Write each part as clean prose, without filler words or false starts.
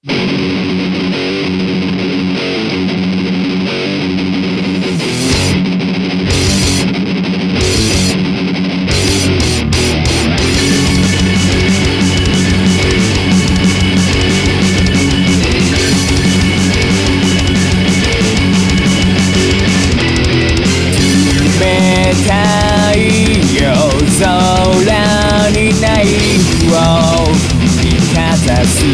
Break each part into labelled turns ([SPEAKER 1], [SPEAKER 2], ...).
[SPEAKER 1] 空にナイフを振りかざす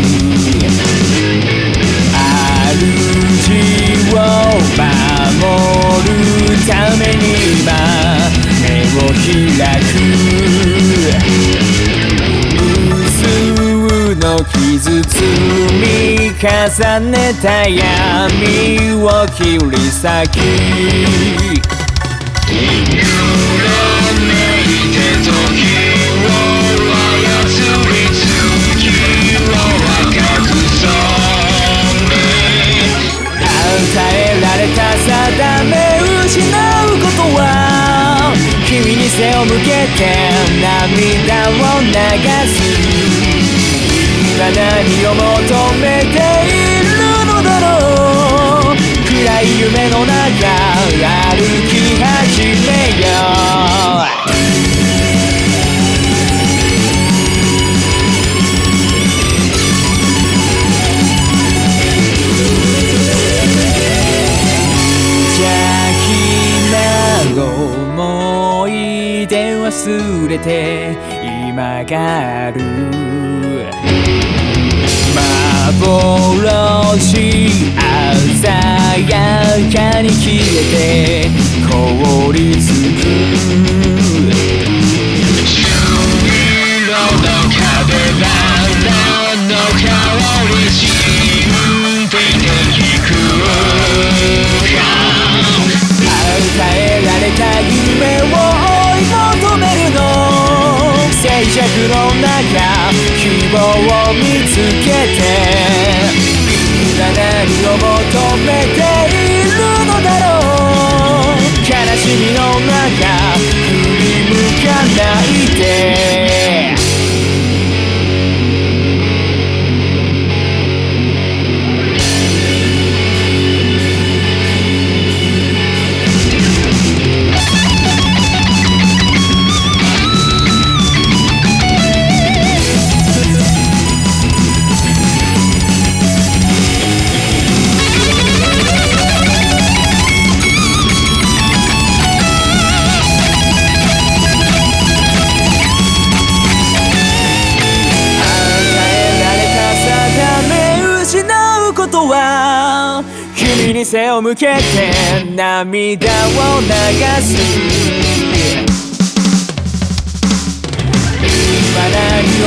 [SPEAKER 1] 主を守るために今目を開く無数の傷積み重ねた闇を切り裂き定め失うことは君に背を向けて涙を流す今何を求めているのだろう暗い夢の中歩き始めよう思い出忘れて今がある幻鮮やかに消えて凍りつく朱色の壁らの香り信じていく与えられた夢を追い求めるの静寂の中希望を見つけて今何を求めているのだろう悲しみの中振り向かないで君に背を向けて涙を流す今何を